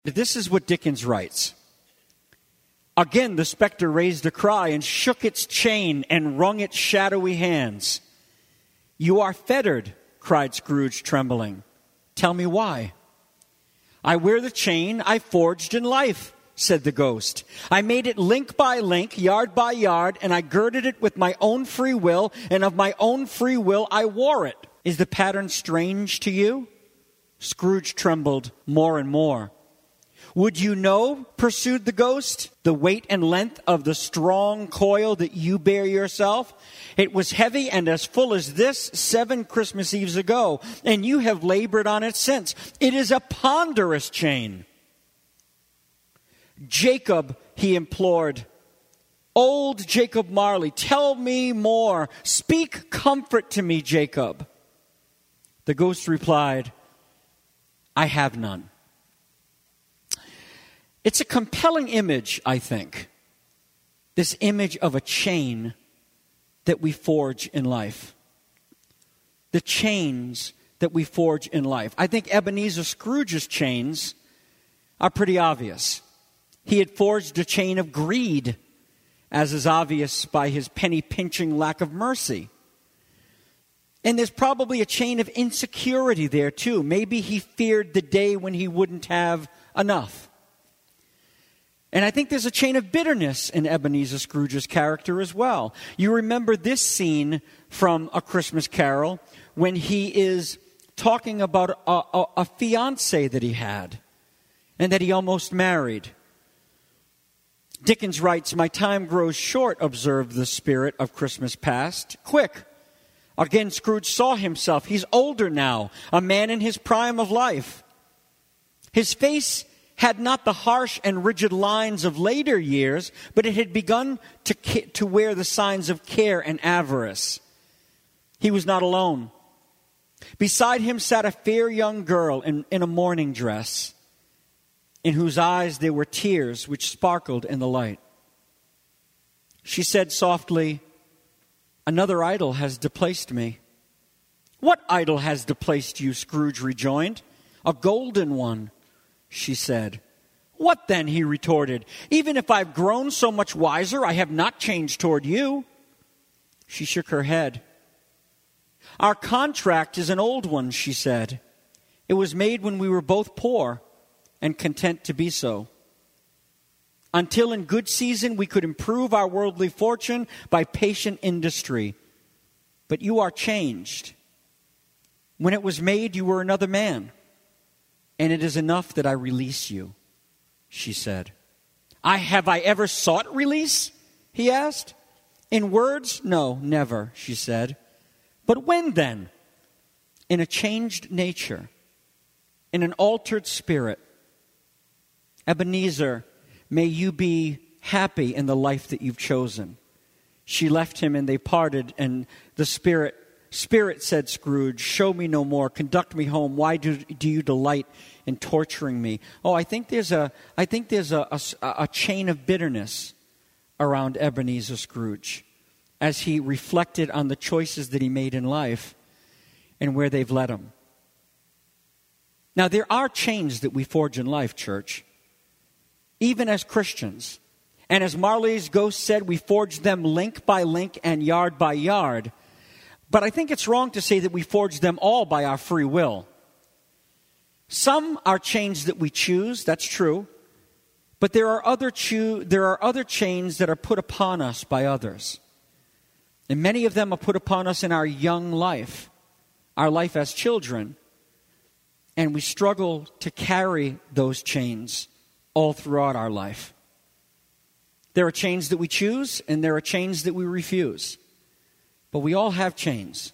This is what Dickens writes. Again the spectre raised a cry and shook its chain and wrung its shadowy hands. "You are fettered," cried Scrooge, trembling. "Tell me why." "I wear the chain I forged in life," said the ghost. "I made it link by link, yard by yard, and I girded it with my own free will, and of my own free will I wore it. Is the pattern strange to you?" Scrooge trembled more and more. "Would you know," pursued the ghost, "the weight and length of the strong coil that you bear yourself? It was heavy and as full as this 7 Christmas Eves ago, and you have labored on it since. It is a ponderous chain." "Jacob," he implored, "old Jacob Marley, tell me more. Speak comfort to me, Jacob." The ghost replied, "I have none." It's a compelling image, I think, this image of a chain that we forge in life. The chains that we forge in life. I think Ebenezer Scrooge's chains are pretty obvious. He had forged a chain of greed, as is obvious by his penny-pinching lack of mercy. And there's probably a chain of insecurity there, too. Maybe he feared the day when he wouldn't have enough. And I think there's a chain of bitterness in Ebenezer Scrooge's character as well. You remember this scene from A Christmas Carol when he is talking about a fiancée that he had and that he almost married. Dickens writes, "My time grows short," observed the spirit of Christmas past. "Quick." Again, Scrooge saw himself. He's older now, a man in his prime of life. His face had not the harsh and rigid lines of later years, but it had begun to wear the signs of care and avarice. He was not alone. Beside him sat a fair young girl in a mourning dress, in whose eyes there were tears which sparkled in the light. She said softly, "Another idol has displaced me." "What idol has displaced you?" Scrooge rejoined. "A golden one," she said. "What then?" he retorted. "Even if I've grown so much wiser, I have not changed toward you." She shook her head. "Our contract is an old one," she said. "It was made when we were both poor and content to be so. Until in good season we could improve our worldly fortune by patient industry. But you are changed. When it was made, you were another man. And it is enough that I release you," she said. Have I ever sought release?" he asked. "In words, no, never," she said. "But when then?" "In a changed nature, in an altered spirit. Ebenezer, may you be happy in the life that you've chosen." She left him and they parted, and the Spirit, said Scrooge, "show me no more. Conduct me home. Why do you delight in torturing me?" Oh, I think there's a chain of bitterness around Ebenezer Scrooge as he reflected on the choices that he made in life and where they've led him. Now, there are chains that we forge in life, church, even as Christians. And as Marley's ghost said, we forge them link by link and yard by yard. But I think it's wrong to say that we forge them all by our free will. Some are chains that we choose, that's true. But there are other chains that are put upon us by others. And many of them are put upon us in our young life, our life as children. And we struggle to carry those chains all throughout our life. There are chains that we choose, and there are chains that we refuse. But we all have chains.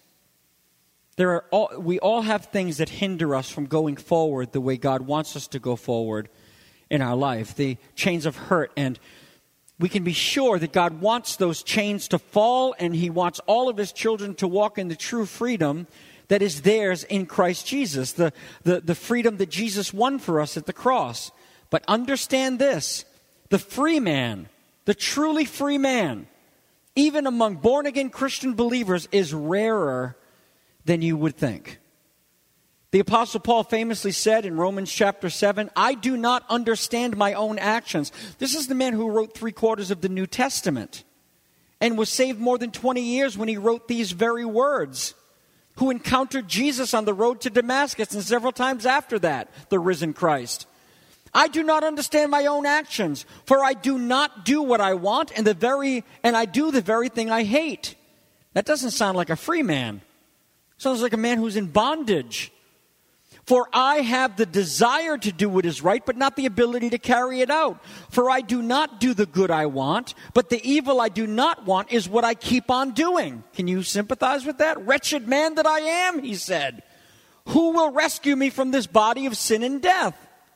We all have things that hinder us from going forward the way God wants us to go forward in our life. The chains of hurt. And we can be sure that God wants those chains to fall, and He wants all of His children to walk in the true freedom that is theirs in Christ Jesus. The freedom that Jesus won for us at the cross. But understand this. The free man, the truly free man, even among born-again Christian believers, is rarer than you would think. The Apostle Paul famously said in Romans chapter 7, I do not understand my own actions. This is the man who wrote 3/4 of the New Testament and was saved more than 20 years when he wrote these very words, who encountered Jesus on the road to Damascus and several times after that, the risen Christ. I do not understand my own actions, for I do not do what I want, and I do the very thing I hate. That doesn't sound like a free man. It sounds like a man who's in bondage. For I have the desire to do what is right, but not the ability to carry it out. For I do not do the good I want, but the evil I do not want is what I keep on doing. Can you sympathize with that? Wretched man that I am, he said. Who will rescue me from this body of sin and death?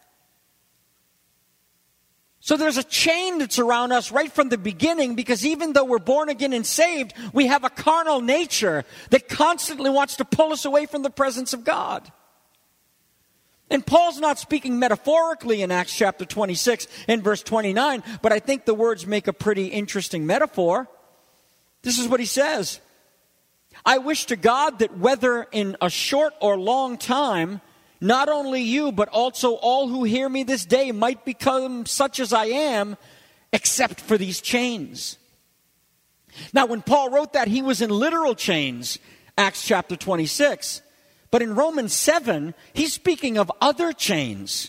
So there's a chain that's around us right from the beginning, because even though we're born again and saved, we have a carnal nature that constantly wants to pull us away from the presence of God. And Paul's not speaking metaphorically in Acts chapter 26 and verse 29, but I think the words make a pretty interesting metaphor. This is what he says. I wish to God that whether in a short or long time, not only you, but also all who hear me this day might become such as I am, except for these chains. Now, when Paul wrote that, he was in literal chains, Acts chapter 26. But in Romans 7, he's speaking of other chains.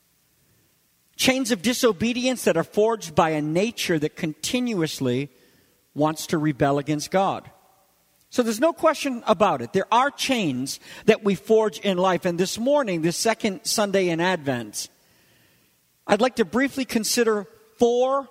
Chains of disobedience that are forged by a nature that continuously wants to rebel against God. So there's no question about it. There are chains that we forge in life. And this morning, this second Sunday in Advent, I'd like to briefly consider four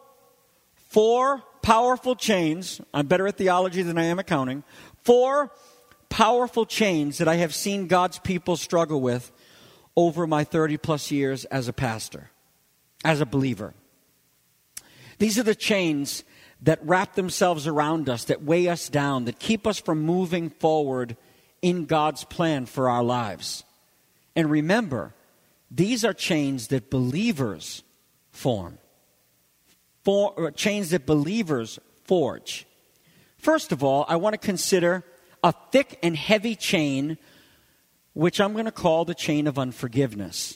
powerful chains. I'm better at theology than I am accounting. 4 powerful chains that I have seen God's people struggle with over my 30 plus years as a pastor, as a believer. These are the chains that wrap themselves around us, that weigh us down, that keep us from moving forward in God's plan for our lives. And remember, these are chains that believers form. Chains that believers forge. First of all, I want to consider a thick and heavy chain, which I'm going to call the chain of unforgiveness.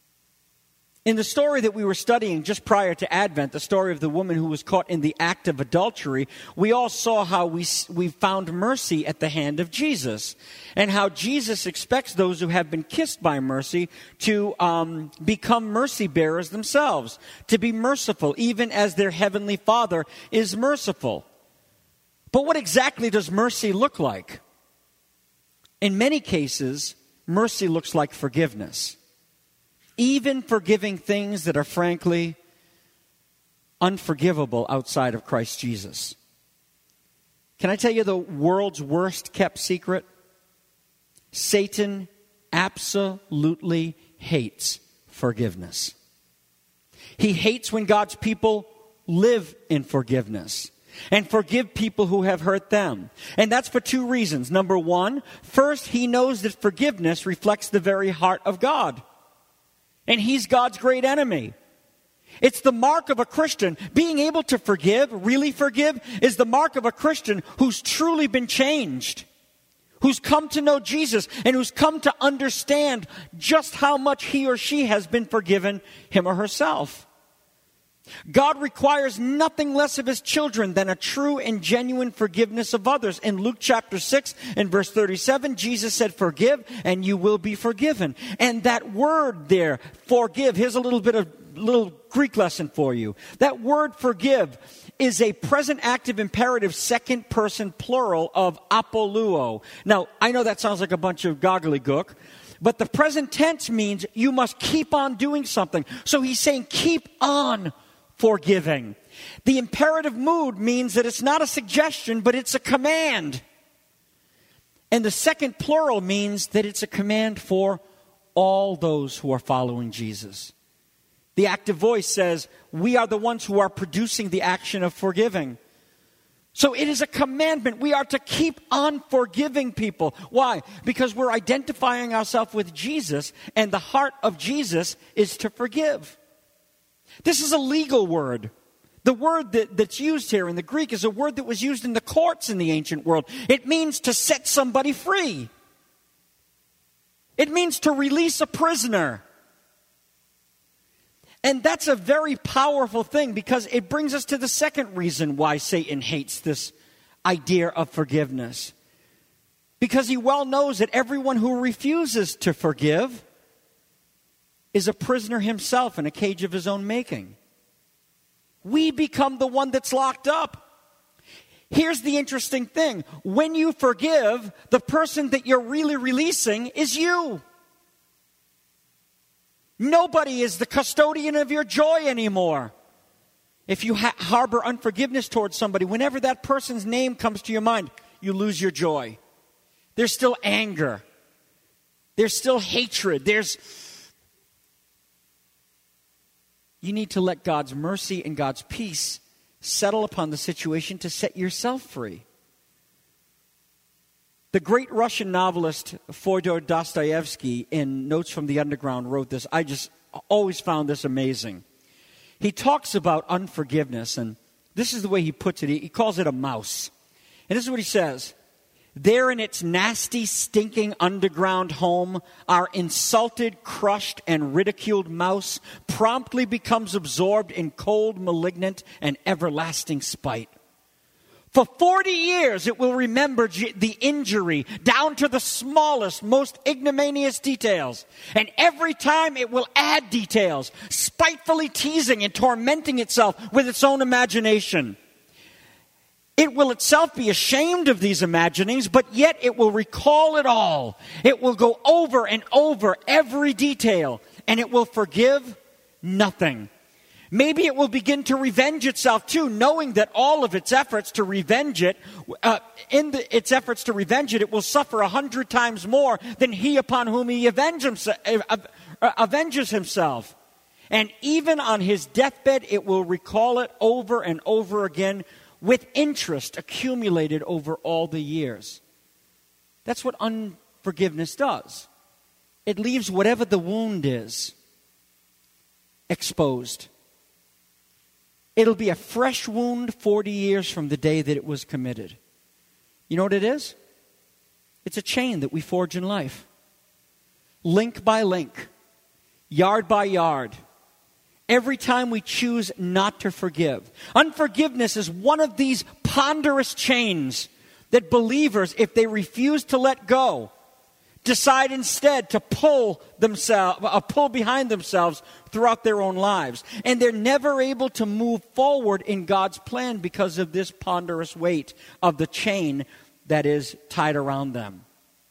In the story that we were studying just prior to Advent, the story of the woman who was caught in the act of adultery, we all saw how we found mercy at the hand of Jesus, and how Jesus expects those who have been kissed by mercy to become mercy bearers themselves, to be merciful, even as their heavenly Father is merciful. But what exactly does mercy look like? In many cases, mercy looks like forgiveness. Even forgiving things that are frankly unforgivable outside of Christ Jesus. Can I tell you the world's worst kept secret? Satan absolutely hates forgiveness. He hates when God's people live in forgiveness and forgive people who have hurt them. And that's for 2 reasons. Number 1, first, he knows that forgiveness reflects the very heart of God. And he's God's great enemy. It's the mark of a Christian. Being able to forgive, really forgive, is the mark of a Christian who's truly been changed, who's come to know Jesus, and who's come to understand just how much he or she has been forgiven, him or herself. God requires nothing less of his children than a true and genuine forgiveness of others. In Luke chapter 6 and verse 37, Jesus said, forgive and you will be forgiven. And that word there, forgive, here's a little Greek lesson for you. That word forgive is a present active imperative second person plural of apoluo. Now, I know that sounds like a bunch of gobbledygook, but the present tense means you must keep on doing something. So he's saying keep on forgiving. The imperative mood means that it's not a suggestion, but it's a command. And the second plural means that it's a command for all those who are following Jesus. The active voice says, we are the ones who are producing the action of forgiving. So it is a commandment. We are to keep on forgiving people. Why? Because we're identifying ourselves with Jesus, and the heart of Jesus is to forgive. This is a legal word. The word that's used here in the Greek is a word that was used in the courts in the ancient world. It means to set somebody free. It means to release a prisoner. And that's a very powerful thing because it brings us to the second reason why Satan hates this idea of forgiveness. Because he well knows that everyone who refuses to forgive is a prisoner himself in a cage of his own making. We become the one that's locked up. Here's the interesting thing. When you forgive, the person that you're really releasing is you. Nobody is the custodian of your joy anymore. If you harbor unforgiveness towards somebody, whenever that person's name comes to your mind, you lose your joy. There's still anger. There's still hatred. You need to let God's mercy and God's peace settle upon the situation to set yourself free. The great Russian novelist Fyodor Dostoevsky, in Notes from the Underground, wrote this. I just always found this amazing. He talks about unforgiveness, and this is the way he puts it. He calls it a mouse. And this is what he says. There in its nasty, stinking underground home, our insulted, crushed, and ridiculed mouse promptly becomes absorbed in cold, malignant, and everlasting spite. For 40 years, it will remember the injury down to the smallest, most ignominious details. And every time it will add details, spitefully teasing and tormenting itself with its own imagination. It will itself be ashamed of these imaginings, but yet it will recall it all. It will go over and over every detail, and it will forgive nothing. Maybe it will begin to revenge itself too, knowing that all of its efforts to revenge it, it will suffer 100 times more than he upon whom he avenges himself. And even on his deathbed, it will recall it over and over again, with interest accumulated over all the years. That's what unforgiveness does. It leaves whatever the wound is exposed. It'll be a fresh wound 40 years from the day that it was committed. You know what it is? It's a chain that we forge in life. Link by link, yard by yard. Every time we choose not to forgive. Unforgiveness is one of these ponderous chains that believers, if they refuse to let go, decide instead to pull behind themselves throughout their own lives. And they're never able to move forward in God's plan because of this ponderous weight of the chain that is tied around them.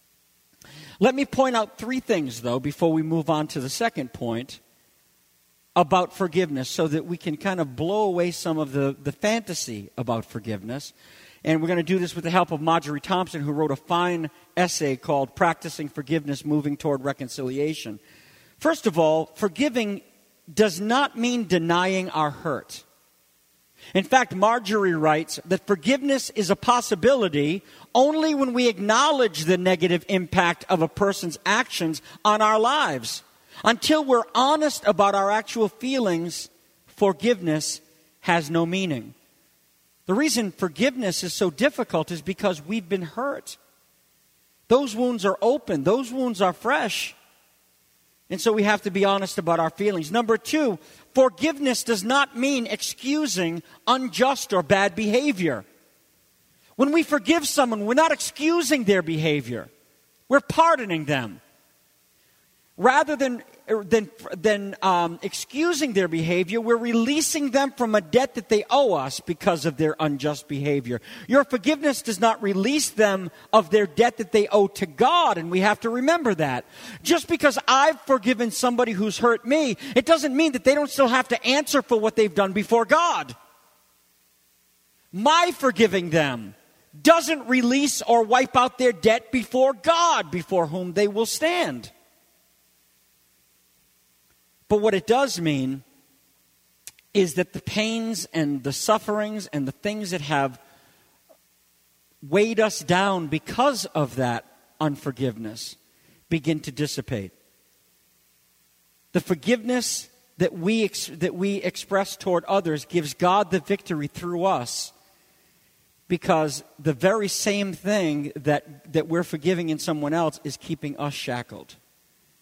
Let me point out 3 things, though, before we move on to the second point about forgiveness, so that we can kind of blow away some of the fantasy about forgiveness. And we're going to do this with the help of Marjorie Thompson, who wrote a fine essay called Practicing Forgiveness, Moving Toward Reconciliation. First of all, forgiving does not mean denying our hurt. In fact, Marjorie writes that forgiveness is a possibility only when we acknowledge the negative impact of a person's actions on our lives. Until we're honest about our actual feelings, forgiveness has no meaning. The reason forgiveness is so difficult is because we've been hurt. Those wounds are open. Those wounds are fresh. And so we have to be honest about our feelings. Number 2, forgiveness does not mean excusing unjust or bad behavior. When we forgive someone, we're not excusing their behavior. We're pardoning them. Rather than excusing their behavior, we're releasing them from a debt that they owe us because of their unjust behavior. Your forgiveness does not release them of their debt that they owe to God, and we have to remember that. Just because I've forgiven somebody who's hurt me, it doesn't mean that they don't still have to answer for what they've done before God. My forgiving them doesn't release or wipe out their debt before God, before whom they will stand. But what it does mean is that the pains and the sufferings and the things that have weighed us down because of that unforgiveness begin to dissipate. The forgiveness that we express toward others gives God the victory through us, because the very same thing that we're forgiving in someone else is keeping us shackled.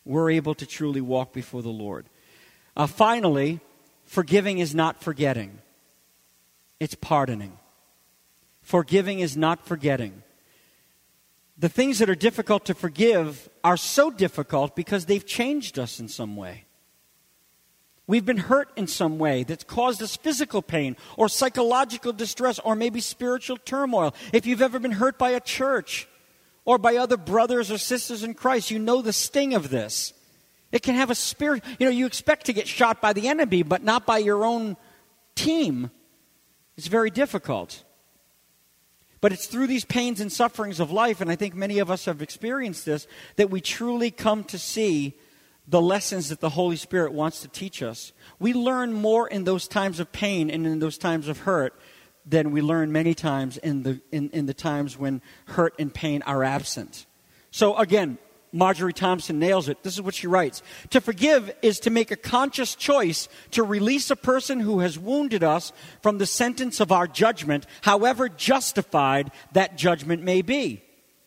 we're able to truly walk before the Lord. Finally, forgiving is not forgetting. It's pardoning. Forgiving is not forgetting. The things that are difficult to forgive are so difficult because they've changed us in some way. We've been hurt in some way that's caused us physical pain or psychological distress or maybe spiritual turmoil. If you've ever been hurt by a church or by other brothers or sisters in Christ, you know the sting of this. It can have a spirit. You expect to get shot by the enemy, but not by your own team. It's very difficult. But it's through these pains and sufferings of life, and I think many of us have experienced this, that we truly come to see the lessons that the Holy Spirit wants to teach us. We learn more in those times of pain and in those times of hurt than we learn many times in the times when hurt and pain are absent. So again, Marjorie Thompson nails it. This is what she writes. To forgive is to make a conscious choice to release a person who has wounded us from the sentence of our judgment, however justified that judgment may be.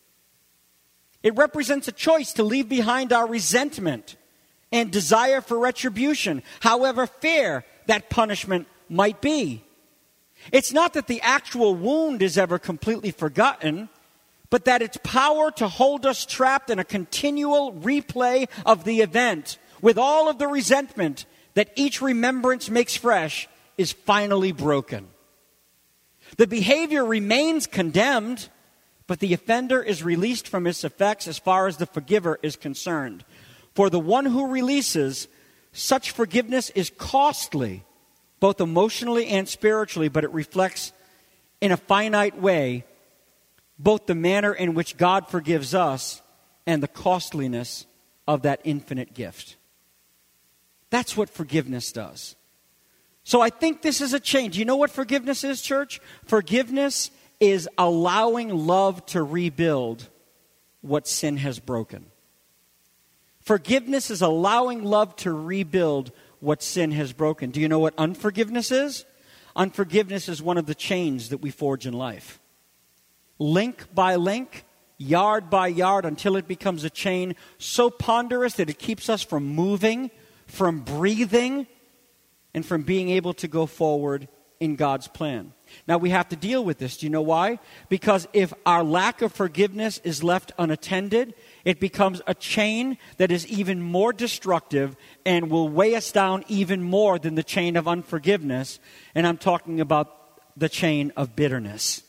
It represents a choice to leave behind our resentment and desire for retribution, however fair that punishment might be. It's not that the actual wound is ever completely forgotten, but that its power to hold us trapped in a continual replay of the event with all of the resentment that each remembrance makes fresh is finally broken. The behavior remains condemned, but the offender is released from its effects as far as the forgiver is concerned. For the one who releases, such forgiveness is costly, both emotionally and spiritually, but it reflects in a finite way both the manner in which God forgives us and the costliness of that infinite gift. That's what forgiveness does. So I think this is a change. You know what forgiveness is, church? Forgiveness is allowing love to rebuild what sin has broken. Forgiveness is allowing love to rebuild what sin has broken. Do you know what unforgiveness is? Unforgiveness is one of the chains that we forge in life. Link by link, yard by yard, until it becomes a chain so ponderous that it keeps us from moving, from breathing, and from being able to go forward in God's plan. Now, we have to deal with this. Do you know why? Because if our lack of forgiveness is left unattended, it becomes a chain that is even more destructive and will weigh us down even more than the chain of unforgiveness. And I'm talking about the chain of bitterness.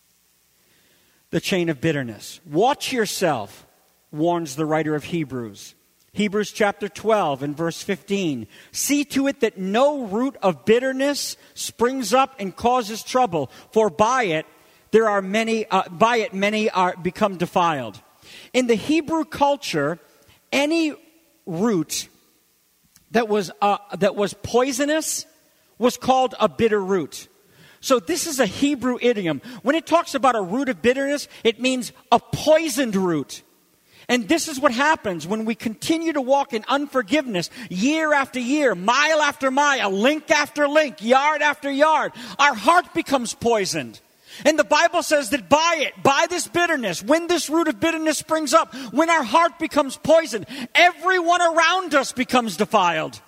The chain of bitterness. Watch yourself, warns the writer of Hebrews. Hebrews chapter 12 and verse 15. See to it that no root of bitterness springs up and causes trouble, for by it many are become defiled. In the Hebrew culture, any root that was poisonous was called a bitter root. So this is a Hebrew idiom. When it talks about a root of bitterness, it means a poisoned root. And this is what happens when we continue to walk in unforgiveness year after year, mile after mile, link after link, yard after yard. Our heart becomes poisoned. And the Bible says that by this bitterness, when this root of bitterness springs up, when our heart becomes poisoned, everyone around us becomes defiled.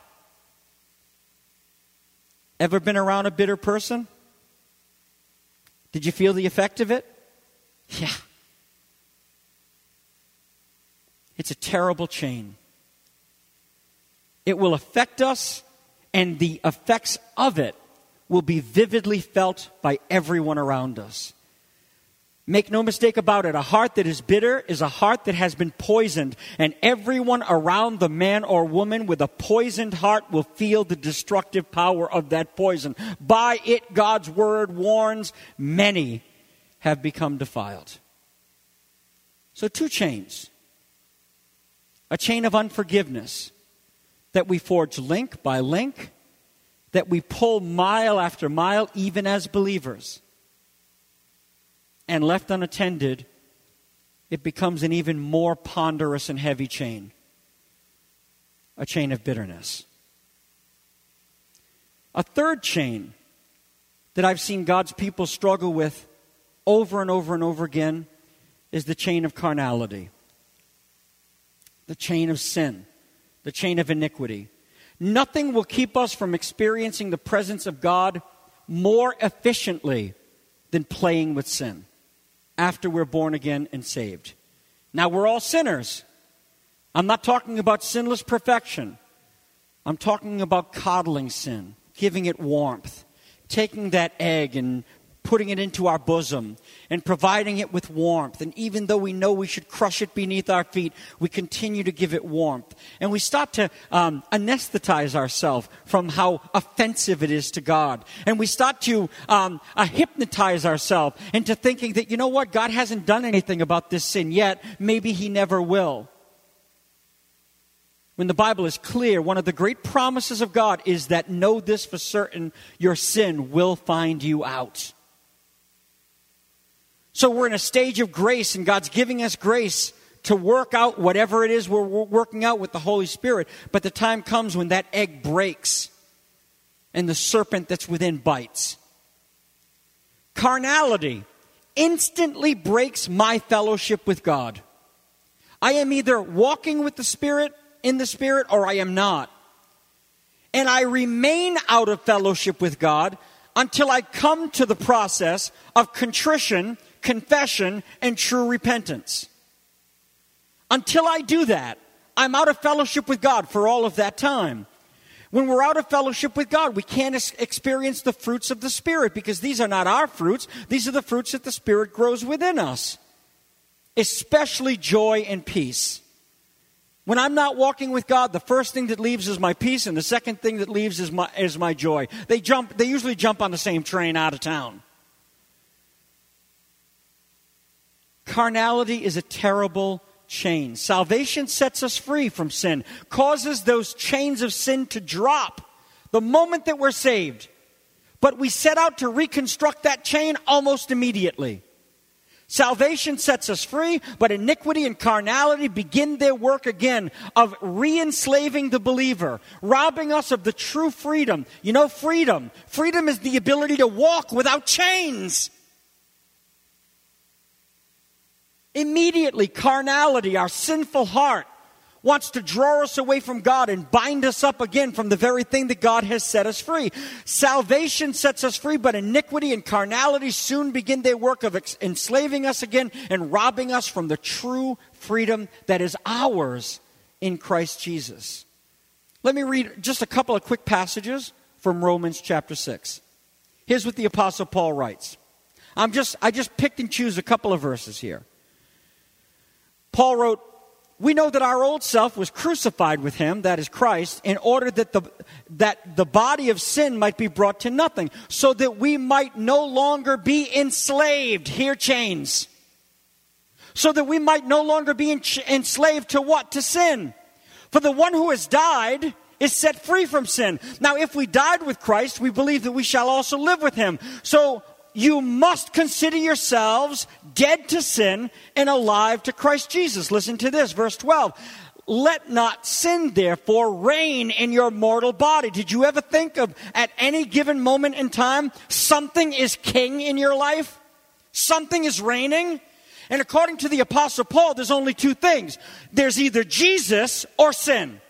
Ever been around a bitter person? Did you feel the effect of it? Yeah. It's a terrible chain. It will affect us, and the effects of it will be vividly felt by everyone around us. Make no mistake about it, a heart that is bitter is a heart that has been poisoned, and everyone around the man or woman with a poisoned heart will feel the destructive power of that poison. By it, God's word warns, many have become defiled. So 2 chains. A chain of unforgiveness that we forge link by link, that we pull mile after mile, even as believers. And left unattended, it becomes an even more ponderous and heavy chain. A chain of bitterness. A third chain that I've seen God's people struggle with over and over and over again is the chain of carnality. The chain of sin. the chain of iniquity. Nothing will keep us from experiencing the presence of God more efficiently than playing with sin after we're born again and saved. Now, we're all sinners. I'm not talking about sinless perfection. I'm talking about coddling sin, giving it warmth, taking that egg and putting it into our bosom and providing it with warmth. And even though we know we should crush it beneath our feet, we continue to give it warmth. And we start to anesthetize ourselves from how offensive it is to God. And we start to hypnotize ourselves into thinking that, you know what, God hasn't done anything about this sin yet. Maybe he never will. When the Bible is clear, one of the great promises of God is that know this for certain, your sin will find you out. So we're in a stage of grace, and God's giving us grace to work out whatever it is we're working out with the Holy Spirit. But the time comes when that egg breaks and the serpent that's within bites. Carnality instantly breaks my fellowship with God. I am either walking with the Spirit, in the Spirit, or I am not. And I remain out of fellowship with God until I come to the process of contrition, confession, and true repentance. Until I do that, I'm out of fellowship with God for all of that time. When we're out of fellowship with God, we can't experience the fruits of the Spirit because these are not our fruits. These are the fruits that the Spirit grows within us, especially joy and peace. When I'm not walking with God, the first thing that leaves is my peace, and the second thing that leaves is my joy. They usually jump on the same train out of town. Carnality is a terrible chain. Salvation sets us free from sin, causes those chains of sin to drop the moment that we're saved. But we set out to reconstruct that chain almost immediately. Salvation sets us free, but iniquity and carnality begin their work again of re-enslaving the believer, robbing us of the true freedom. You know, freedom. Freedom is the ability to walk without chains. Immediately, carnality, our sinful heart, wants to draw us away from God and bind us up again from the very thing that God has set us free. Salvation sets us free, but iniquity and carnality soon begin their work of enslaving us again and robbing us from the true freedom that is ours in Christ Jesus. Let me read just a couple of quick passages from Romans chapter 6. Here's what the Apostle Paul writes. I just picked and choose a couple of verses here. Paul wrote, "We know that our old self was crucified with him," that is Christ, "in order that the body of sin might be brought to nothing, so that we might no longer be enslaved." Here, chains. So that we might no longer be enslaved to what? To sin. For the one who has died is set free from sin. Now, if we died with Christ, we believe that we shall also live with him. So you must consider yourselves dead to sin and alive to Christ Jesus. Listen to this, verse 12. "Let not sin, therefore, reign in your mortal body." Did you ever think of, at any given moment in time, something is king in your life? Something is reigning? And according to the Apostle Paul, there's only two things. There's either Jesus or sin.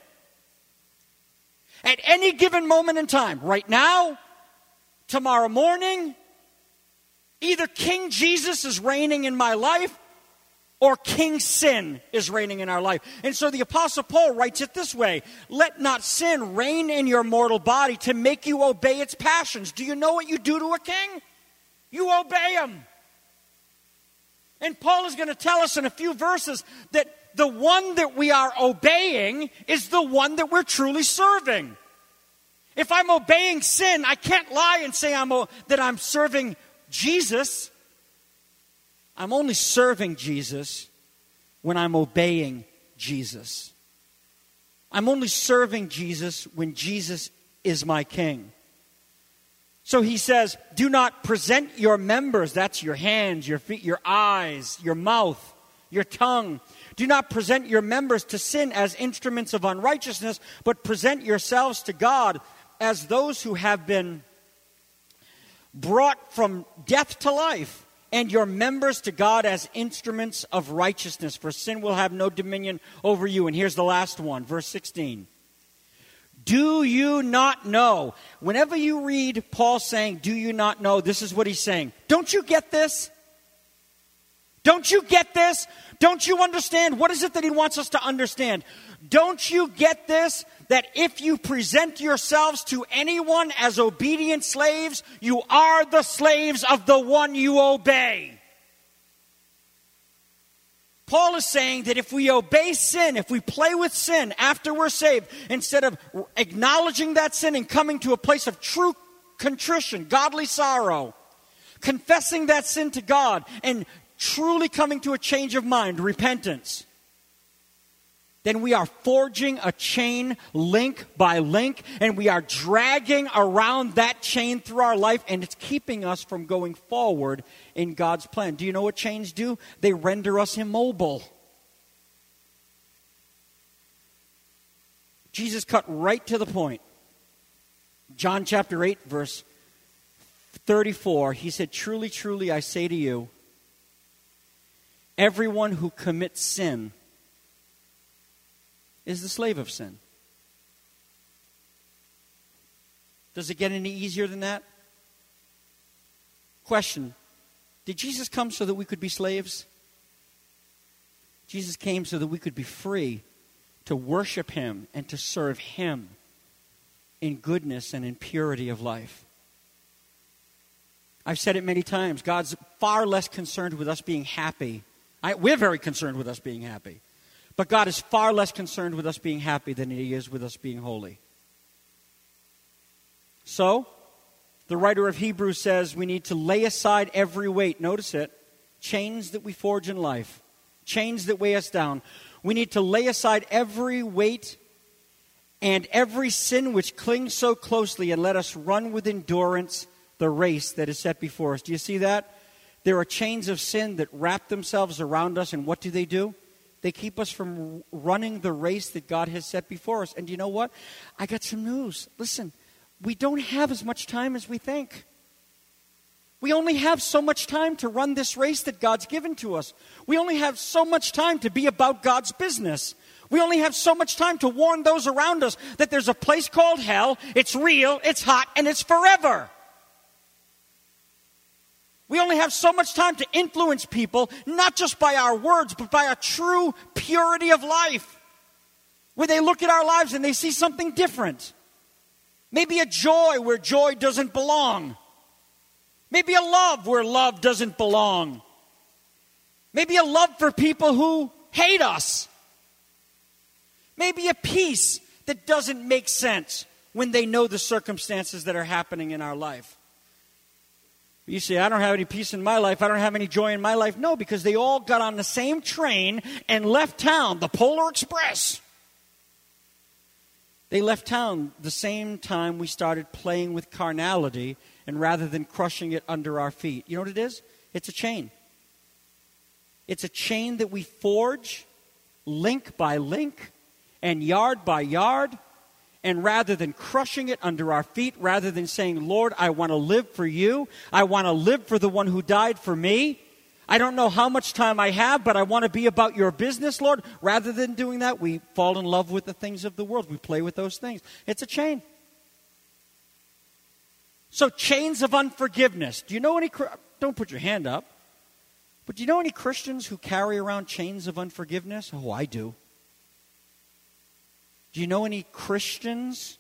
At any given moment in time, right now, tomorrow morning, either King Jesus is reigning in my life or King Sin is reigning in our life. And so the Apostle Paul writes it this way: "Let not sin reign in your mortal body to make you obey its passions." Do you know what you do to a king? You obey him. And Paul is going to tell us in a few verses that the one that we are obeying is the one that we're truly serving. If I'm obeying sin, I can't lie and say that I'm serving Jesus. I'm only serving Jesus when I'm obeying Jesus. I'm only serving Jesus when Jesus is my king. So he says, do not present your members, that's your hands, your feet, your eyes, your mouth, your tongue. Do not present your members to sin as instruments of unrighteousness, but present yourselves to God as those who have been brought from death to life, and your members to God as instruments of righteousness, for sin will have no dominion over you. And here's the last one, verse 16. Do you not know? Whenever you read Paul saying, do you not know, this is what he's saying. Don't you get this? Don't you get this? Don't you understand? What is it that he wants us to understand? Don't you get this? That if you present yourselves to anyone as obedient slaves, you are the slaves of the one you obey. Paul is saying that if we obey sin, if we play with sin after we're saved, instead of acknowledging that sin and coming to a place of true contrition, godly sorrow, confessing that sin to God, and truly coming to a change of mind, repentance, then we are forging a chain link by link, and we are dragging around that chain through our life, and it's keeping us from going forward in God's plan. Do you know what chains do? They render us immobile. Jesus cut right to the point. John chapter 8, verse 34, he said, truly, truly, I say to you, everyone who commits sin is the slave of sin. Does it get any easier than that? Question. Did Jesus come so that we could be slaves? Jesus came so that we could be free to worship him and to serve him in goodness and in purity of life. I've said it many times. God's far less concerned with us being happy. We're very concerned with us being happy. But God is far less concerned with us being happy than he is with us being holy. So, the writer of Hebrews says we need to lay aside every weight. Notice it. Chains that we forge in life. Chains that weigh us down. We need to lay aside every weight and every sin which clings so closely, and let us run with endurance the race that is set before us. Do you see that? There are chains of sin that wrap themselves around us, and what do? They keep us from running the race that God has set before us. And you know what? I got some news. Listen, we don't have as much time as we think. We only have so much time to run this race that God's given to us. We only have so much time to be about God's business. We only have so much time to warn those around us that there's a place called hell. It's real, it's hot, and it's forever. We only have so much time to influence people, not just by our words, but by our true purity of life. Where they look at our lives and they see something different. Maybe a joy where joy doesn't belong. Maybe a love where love doesn't belong. Maybe a love for people who hate us. Maybe a peace that doesn't make sense when they know the circumstances that are happening in our life. You say, I don't have any peace in my life. I don't have any joy in my life. No, because they all got on the same train and left town, the Polar Express. They left town the same time we started playing with carnality, and rather than crushing it under our feet. You know what it is? It's a chain. It's a chain that we forge link by link and yard by yard. And rather than crushing it under our feet, rather than saying, Lord, I want to live for you. I want to live for the one who died for me. I don't know how much time I have, but I want to be about your business, Lord. Rather than doing that, we fall in love with the things of the world. We play with those things. It's a chain. So chains of unforgiveness. Do you know any, don't put your hand up, but do you know any Christians who carry around chains of unforgiveness? Oh, I do. Do you know any Christians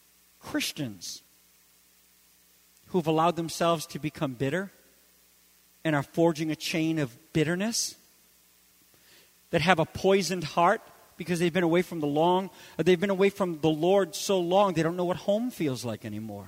who've allowed themselves to become bitter and are forging a chain of bitterness, that have a poisoned heart because they've been away from the Lord so long they don't know what home feels like anymore?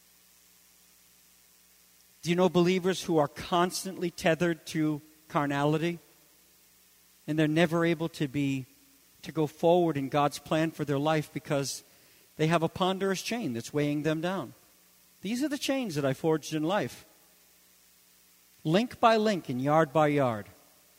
Do you know believers who are constantly tethered to carnality and they're never able to go forward in God's plan for their life because they have a ponderous chain that's weighing them down? These are the chains that I forged in life. Link by link and yard by yard.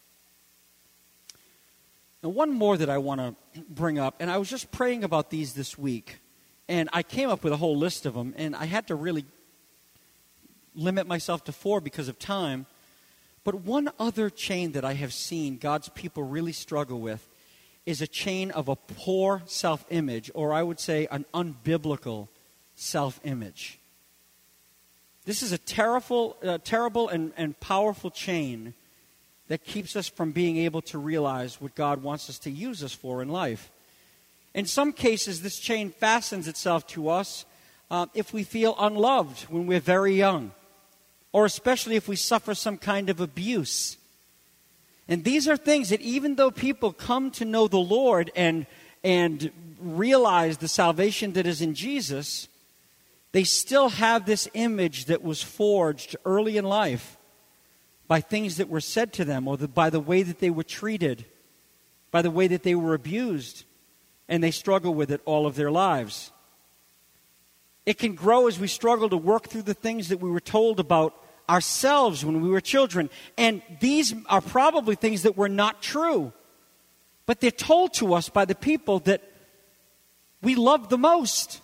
And one more that I want to bring up, and I was just praying about these this week, and I came up with a whole list of them, and I had to really limit myself to 4 because of time. But one other chain that I have seen God's people really struggle with is a chain of a poor self-image, or I would say an unbiblical self-image. This is a terrible and powerful chain that keeps us from being able to realize what God wants us to use us for in life. In some cases, this chain fastens itself to us if we feel unloved when we're very young, or especially if we suffer some kind of abuse. And these are things that even though people come to know the Lord and realize the salvation that is in Jesus, they still have this image that was forged early in life by things that were said to them, or by the way that they were treated, by the way that they were abused, and they struggle with it all of their lives. It can grow as we struggle to work through the things that we were told about ourselves when we were children. And these are probably things that were not true, but they're told to us by the people that we love the most.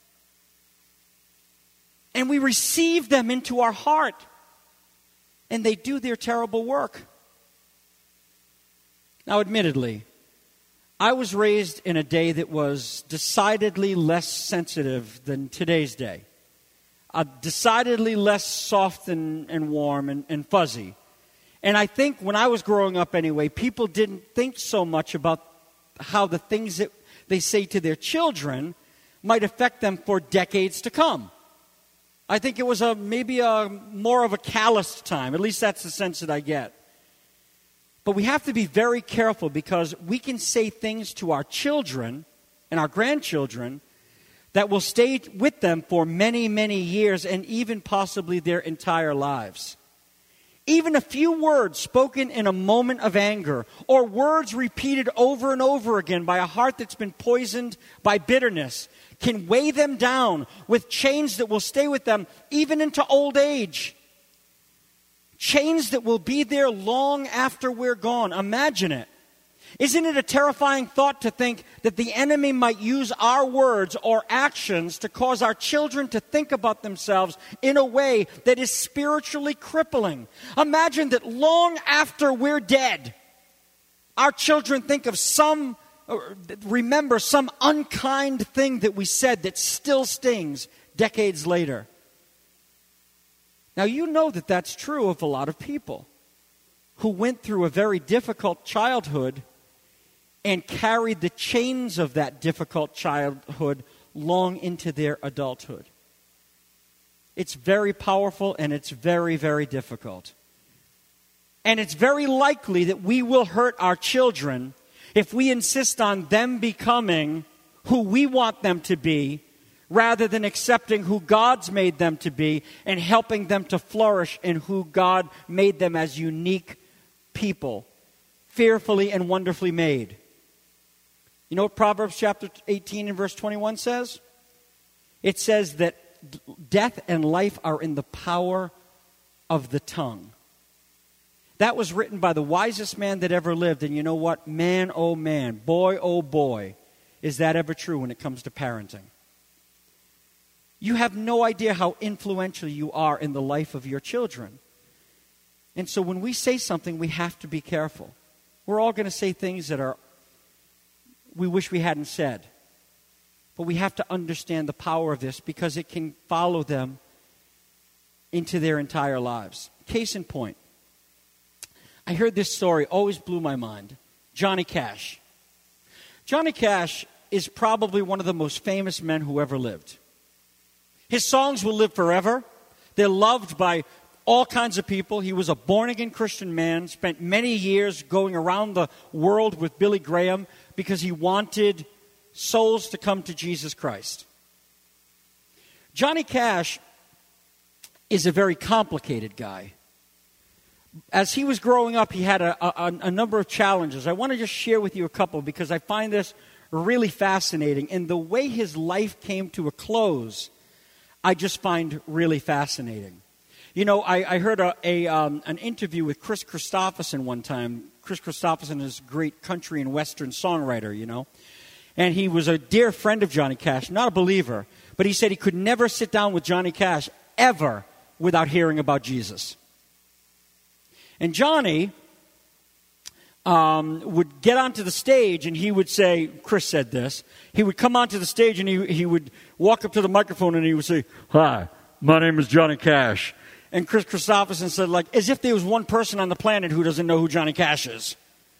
And we receive them into our heart, and they do their terrible work. Now, admittedly, I was raised in a day that was decidedly less sensitive than today's day. Decidedly less soft and warm and fuzzy. And I think when I was growing up anyway, people didn't think so much about how the things that they say to their children might affect them for decades to come. I think it was maybe more of a calloused time. At least that's the sense that I get. But we have to be very careful, because we can say things to our children and our grandchildren that will stay with them for many, many years, and even possibly their entire lives. Even a few words spoken in a moment of anger, or words repeated over and over again by a heart that's been poisoned by bitterness, can weigh them down with chains that will stay with them even into old age. Chains that will be there long after we're gone. Imagine it. Isn't it a terrifying thought to think that the enemy might use our words or actions to cause our children to think about themselves in a way that is spiritually crippling? Imagine that long after we're dead, our children remember some unkind thing that we said that still stings decades later. Now, you know that that's true of a lot of people who went through a very difficult childhood and carried the chains of that difficult childhood long into their adulthood. It's very powerful, and it's very, very difficult. And it's very likely that we will hurt our children if we insist on them becoming who we want them to be, rather than accepting who God's made them to be and helping them to flourish in who God made them as unique people, fearfully and wonderfully made. You know what Proverbs chapter 18 and verse 21 says? It says that death and life are in the power of the tongue. That was written by the wisest man that ever lived. And you know what? Man, oh man, boy, oh boy, is that ever true when it comes to parenting. You have no idea how influential you are in the life of your children. And so when we say something, we have to be careful. We're all going to say things that we wish we hadn't said. But we have to understand the power of this, because it can follow them into their entire lives. Case in point, I heard this story, always blew my mind. Johnny Cash. Johnny Cash is probably one of the most famous men who ever lived. His songs will live forever. They're loved by all kinds of people. He was a born-again Christian man, spent many years going around the world with Billy Graham because he wanted souls to come to Jesus Christ. Johnny Cash is a very complicated guy. As he was growing up, he had a number of challenges. I want to just share with you a couple, because I find this really fascinating. And the way his life came to a close, I just find really fascinating. You know, I heard an interview with Chris Christopherson one time. Chris Christopherson is a great country and western songwriter, you know. And he was a dear friend of Johnny Cash, not a believer. But he said he could never sit down with Johnny Cash ever without hearing about Jesus. And Johnny would get onto the stage and he would say, Chris said this, he would come onto the stage and he would walk up to the microphone and he would say, "Hi, my name is Johnny Cash." And Chris Christopherson said, like, as if there was one person on the planet who doesn't know who Johnny Cash is.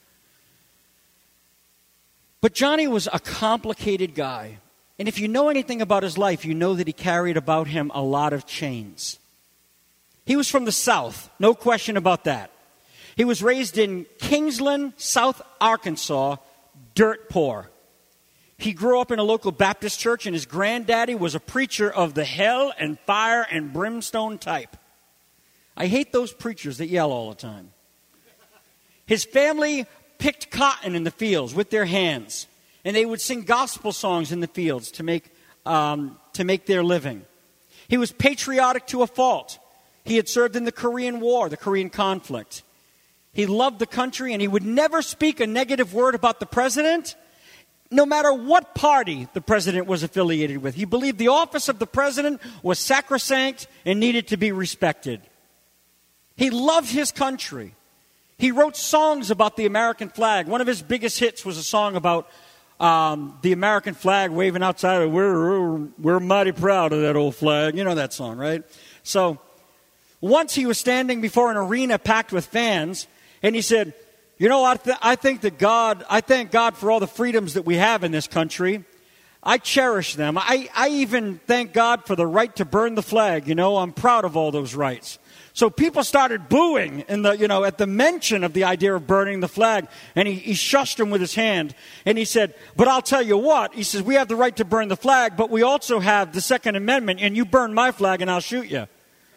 But Johnny was a complicated guy. And if you know anything about his life, you know that he carried about him a lot of chains. He was from the South, no question about that. He was raised in Kingsland, South Arkansas, dirt poor. He grew up in a local Baptist church, and his granddaddy was a preacher of the hell and fire and brimstone type. I hate those preachers that yell all the time. His family picked cotton in the fields with their hands, and they would sing gospel songs in the fields to make their living. He was patriotic to a fault. He had served in the Korean War, the Korean conflict. He loved the country, and he would never speak a negative word about the president, no matter what party the president was affiliated with. He believed the office of the president was sacrosanct and needed to be respected. He loved his country. He wrote songs about the American flag. One of his biggest hits was a song about the American flag waving outside. We're mighty proud of that old flag. You know that song, right? So once he was standing before an arena packed with fans, and he said, "You know, I thank God for all the freedoms that we have in this country. I cherish them. I even thank God for the right to burn the flag. You know, I'm proud of all those rights." So people started booing at the mention of the idea of burning the flag. And he shushed them with his hand. And he said, "But I'll tell you what." He says, "We have the right to burn the flag, but we also have the Second Amendment. And you burn my flag and I'll shoot you."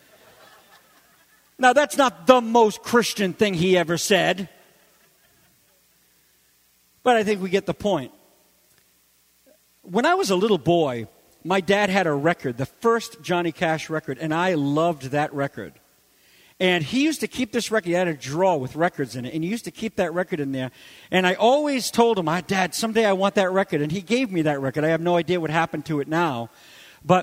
Now, that's not the most Christian thing he ever said. But I think we get the point. When I was a little boy, my dad had a record, the first Johnny Cash record, and I loved that record. And he used to keep this record. He had a drawer with records in it, and he used to keep that record in there. And I always told him, "Dad, someday I want that record." And he gave me that record. I have no idea what happened to it now. But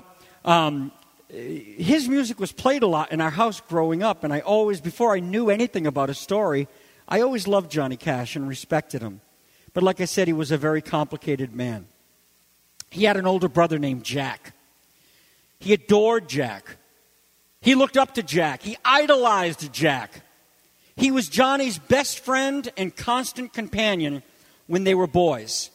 his music was played a lot in our house growing up. And I always, before I knew anything about his story, I always loved Johnny Cash and respected him. But like I said, he was a very complicated man. He had an older brother named Jack. He adored Jack. He looked up to Jack. He idolized Jack. He was Johnny's best friend and constant companion when they were boys.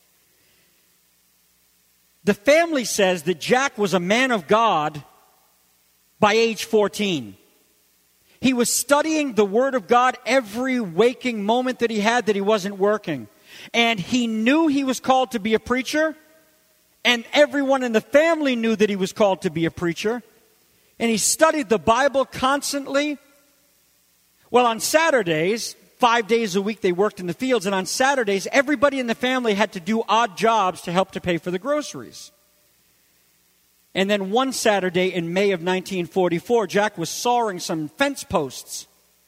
The family says that Jack was a man of God by age 14. He was studying the Word of God every waking moment that he had that he wasn't working. And he knew he was called to be a preacher. And everyone in the family knew that he was called to be a preacher. And he studied the Bible constantly. Well, on Saturdays, 5 days a week they worked in the fields. And on Saturdays, everybody in the family had to do odd jobs to help to pay for the groceries. And then one Saturday in May of 1944, Jack was sawing some fence posts.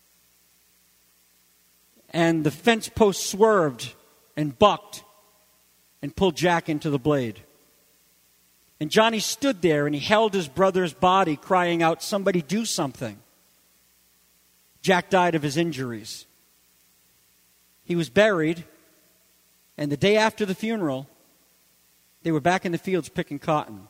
And the fence post swerved and bucked and pulled Jack into the blade. And Johnny stood there and he held his brother's body, crying out, "Somebody do something." Jack died of his injuries. He was buried, and the day after the funeral, they were back in the fields picking cotton.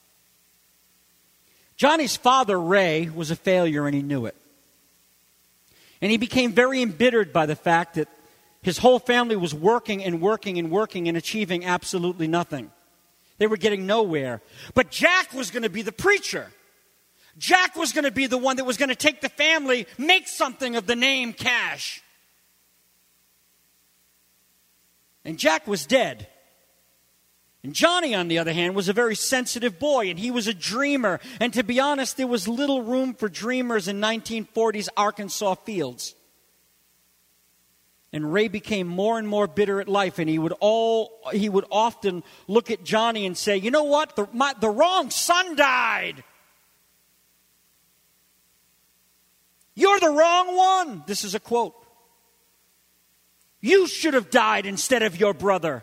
Johnny's father, Ray, was a failure, and he knew it. And he became very embittered by the fact that his whole family was working and working and working and achieving absolutely nothing. They were getting nowhere. But Jack was going to be the preacher. Jack was going to be the one that was going to take the family, make something of the name Cash. And Jack was dead. And Johnny, on the other hand, was a very sensitive boy, and he was a dreamer. And to be honest, there was little room for dreamers in 1940s Arkansas fields. And Ray became more and more bitter at life, and he would often look at Johnny and say, "You know what? The wrong son died. You're the wrong one." This is a quote. "You should have died instead of your brother."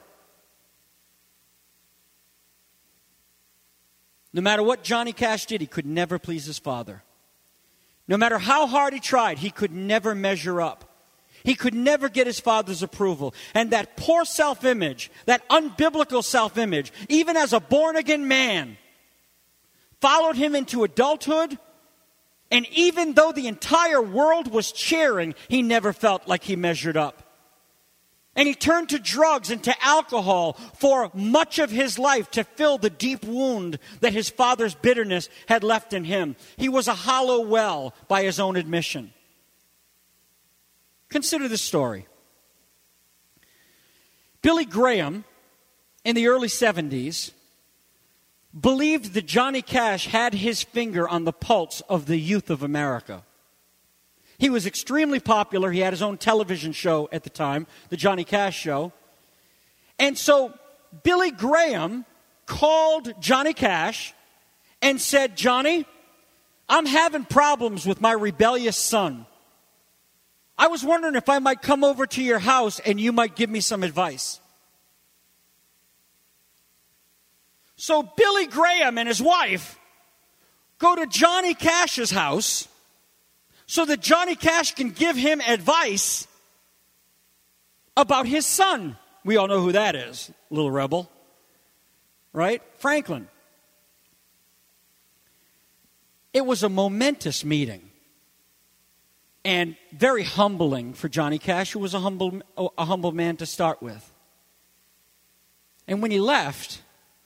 No matter what Johnny Cash did, he could never please his father. No matter how hard he tried, he could never measure up. He could never get his father's approval. And that poor self-image, that unbiblical self-image, even as a born-again man, followed him into adulthood. And even though the entire world was cheering, he never felt like he measured up. And he turned to drugs and to alcohol for much of his life to fill the deep wound that his father's bitterness had left in him. He was a hollow well by his own admission. Consider this story. Billy Graham, in the early 70s, believed that Johnny Cash had his finger on the pulse of the youth of America. He was extremely popular. He had his own television show at the time, the Johnny Cash Show. And so Billy Graham called Johnny Cash and said, "Johnny, I'm having problems with my rebellious son. I was wondering if I might come over to your house and you might give me some advice." So Billy Graham and his wife go to Johnny Cash's house so that Johnny Cash can give him advice about his son. We all know who that is, little rebel, right? Franklin. It was a momentous meeting and very humbling for Johnny Cash, who was a humble man to start with. And when he left,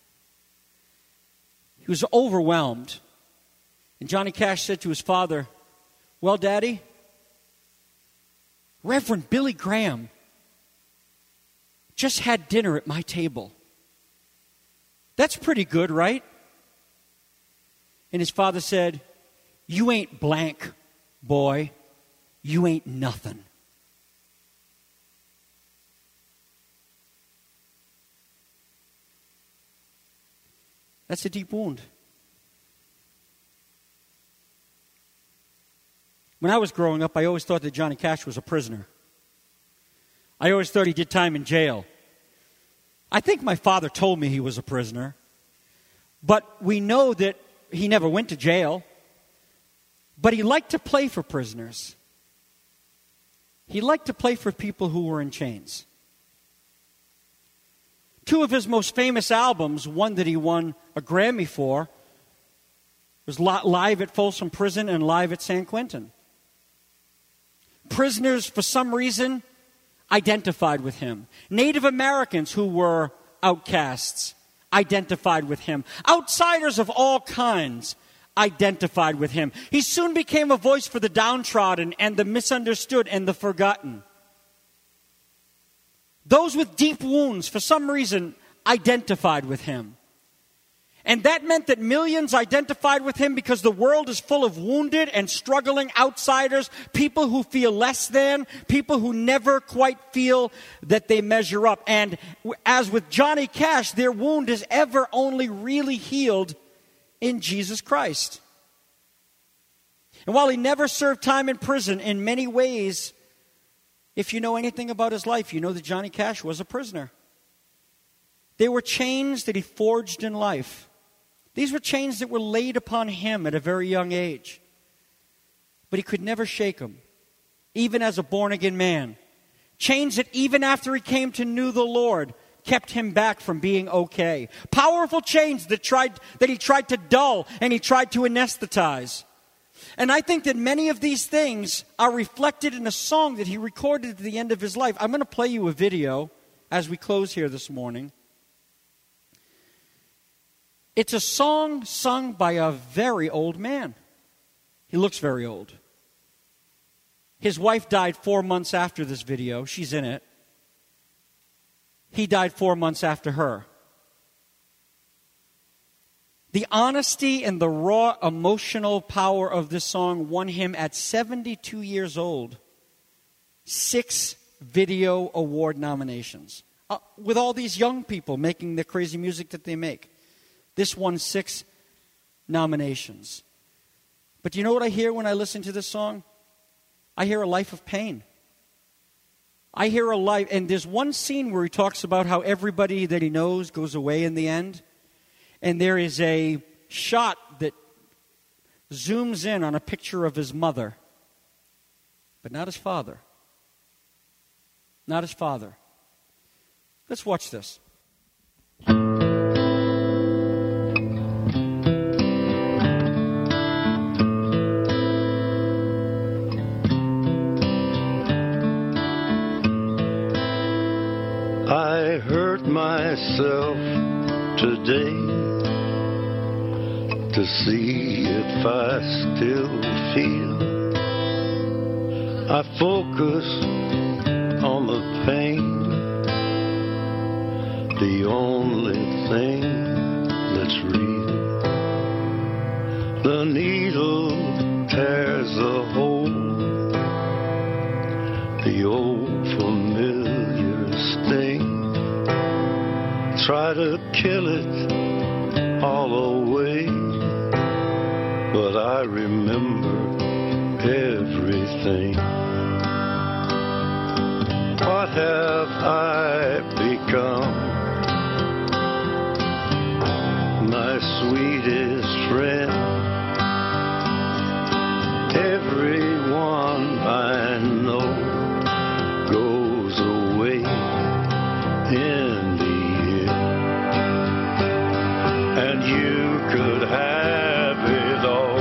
he was overwhelmed. And Johnny Cash said to his father, "Well, Daddy, Reverend Billy Graham just had dinner at my table. That's pretty good, right?" And his father said, "You ain't blank, boy. You ain't nothing." That's a deep wound. When I was growing up, I always thought that Johnny Cash was a prisoner. I always thought he did time in jail. I think my father told me he was a prisoner. But we know that he never went to jail. But he liked to play for prisoners. He liked to play for people who were in chains. Two of his most famous albums, one that he won a Grammy for, was Live at Folsom Prison and Live at San Quentin. Prisoners, for some reason, identified with him. Native Americans who were outcasts identified with him. Outsiders of all kinds identified with him. He soon became a voice for the downtrodden and the misunderstood and the forgotten. Those with deep wounds, for some reason, identified with him. And that meant that millions identified with him because the world is full of wounded and struggling outsiders, people who feel less than, people who never quite feel that they measure up. And as with Johnny Cash, their wound is ever only really healed in Jesus Christ. And while he never served time in prison, in many ways, if you know anything about his life, you know that Johnny Cash was a prisoner. They were chains that he forged in life. These were chains that were laid upon him at a very young age. But he could never shake them, even as a born-again man. Chains that even after he came to know the Lord, kept him back from being okay. Powerful chains that he tried to dull and he tried to anesthetize. And I think that many of these things are reflected in a song that he recorded at the end of his life. I'm going to play you a video as we close here this morning. It's a song sung by a very old man. He looks very old. His wife died 4 months after this video. She's in it. He died 4 months after her. The honesty and the raw emotional power of this song won him at 72 years old 6 video award nominations. With all these young people making the crazy music that they make. This won 6 nominations. But you know what I hear when I listen to this song? I hear a life of pain. I hear a life, and there's one scene where he talks about how everybody that he knows goes away in the end. And there is a shot that zooms in on a picture of his mother, but not his father. Not his father. Let's watch this. I hurt myself today to see if I still feel. I focus on the pain, the only thing that's real. The needle tears a hole, the old familiar sting. Try to kill it all away, but I remember everything. What have I become? My sweetest friend. Everyone I know goes away in the end, and you could have it all.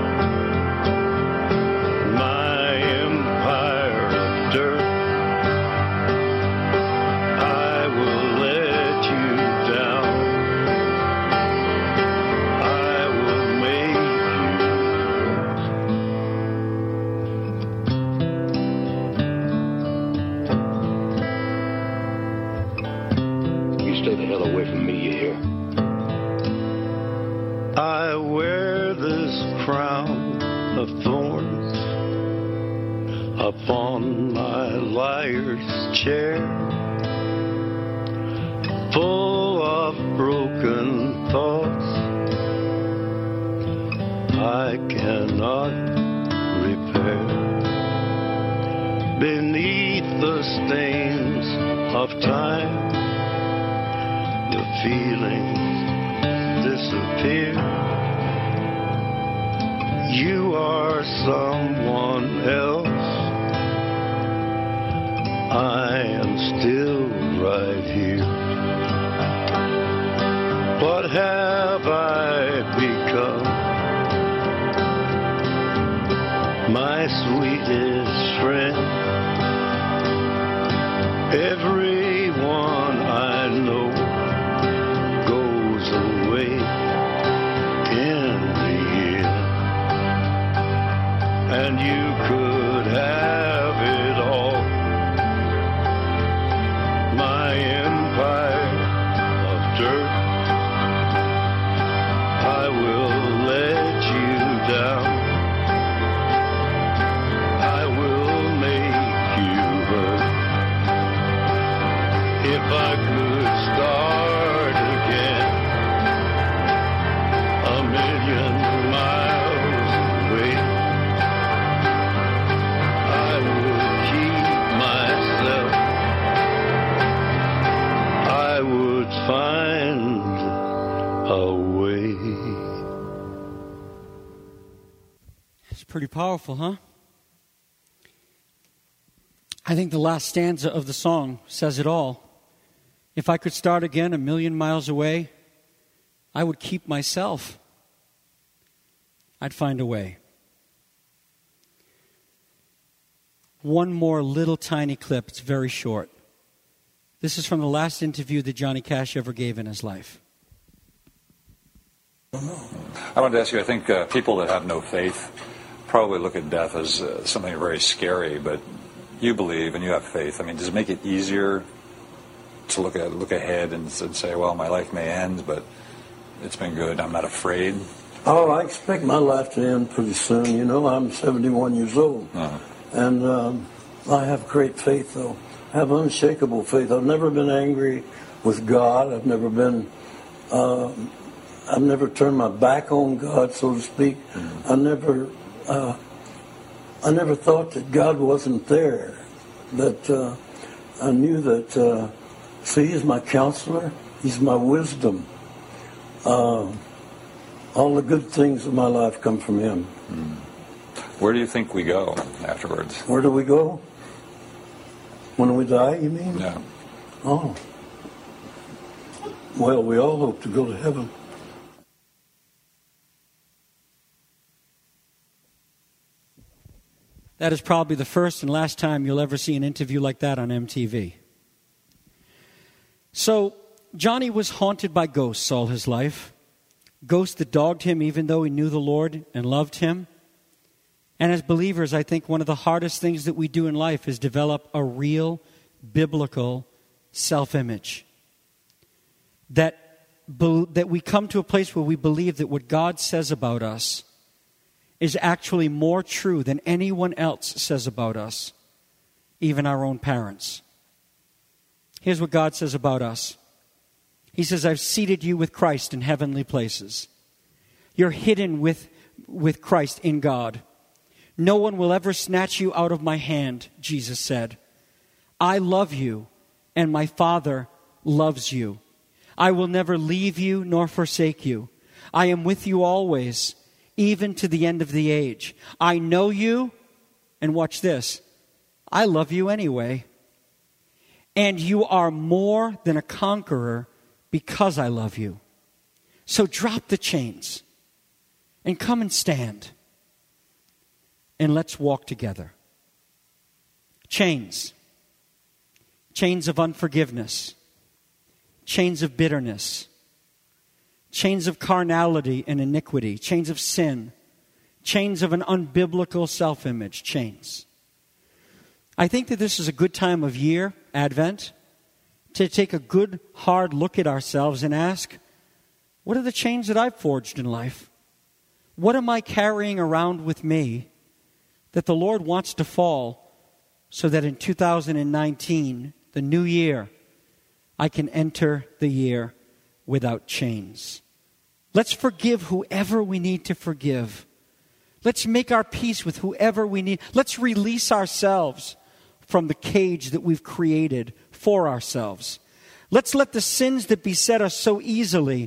My empire of dirt, I will let you down. I will make you. You stay the hell away from me, you hear? I wear this crown of thorns upon my liar's chair, full of broken thoughts I cannot repair. Beneath the stains of time, the feelings disappear. You are someone else. I am still right here. What have I become? My sweetest friend. Everyone I know goes away in the end, and you could have it all. My empire of dirt, I will let you down. I will make you hurt. If I could start again, a million miles away, I would keep myself. I would find a way. It's pretty powerful, huh? I think the last stanza of the song says it all. If I could start again a million miles away, I would keep myself. I'd find a way. One more little tiny clip. It's very short. This is from the last interview that Johnny Cash ever gave in his life. I wanted to ask you, I think people that have no faith probably look at death as something very scary, but you believe and you have faith. I mean, does it make it easier to look ahead and say, well, my life may end, but it's been good, I'm not afraid? Oh, I expect my life to end pretty soon. You know, I'm 71 years old. Uh-huh. And I have great faith, though. I have unshakable faith. I've never been angry with God. I've never turned my back on God, so to speak. Mm-hmm. I never thought that God wasn't there. That I knew that, see, He's my counselor. He's my wisdom. All the good things of my life come from him. Where do you think we go afterwards? Where do we go? When we die, you mean? Yeah. Oh. Well, we all hope to go to heaven. That is probably the first and last time you'll ever see an interview like that on MTV. So, Johnny was haunted by ghosts all his life. Ghosts that dogged him even though he knew the Lord and loved him. And as believers, I think one of the hardest things that we do in life is develop a real biblical self-image. That we come to a place where we believe that what God says about us is actually more true than anyone else says about us, even our own parents. Here's what God says about us. He says, I've seated you with Christ in heavenly places. You're hidden with Christ in God. No one will ever snatch you out of my hand, Jesus said. I love you, and my Father loves you. I will never leave you nor forsake you. I am with you always, even to the end of the age. I know you, and watch this, I love you anyway. And you are more than a conqueror because I love you. So drop the chains and come and stand. And let's walk together. Chains. Chains of unforgiveness. Chains of bitterness. Chains of carnality and iniquity. Chains of sin. Chains of an unbiblical self-image. Chains. I think that this is a good time of year, Advent, to take a good, hard look at ourselves and ask, what are the chains that I've forged in life? What am I carrying around with me that the Lord wants to fall so that in 2019, the new year, I can enter the year without chains? Let's forgive whoever we need to forgive. Let's make our peace with whoever we need. Let's release ourselves from the cage that we've created for ourselves. Let's let the sins that beset us so easily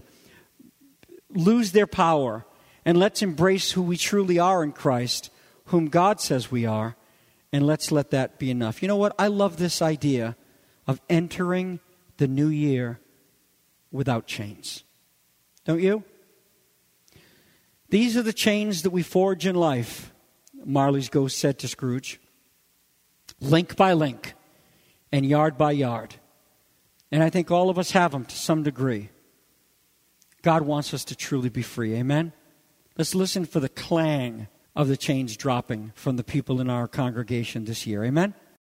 lose their power, and let's embrace who we truly are in Christ, whom God says we are, and let's let that be enough. You know what? I love this idea of entering the new year without chains. Don't you? These are the chains that we forge in life, Marley's ghost said to Scrooge. Link by link and yard by yard. And I think all of us have them to some degree. God wants us to truly be free. Amen? Let's listen for the clang of the chains dropping from the people in our congregation this year. Amen?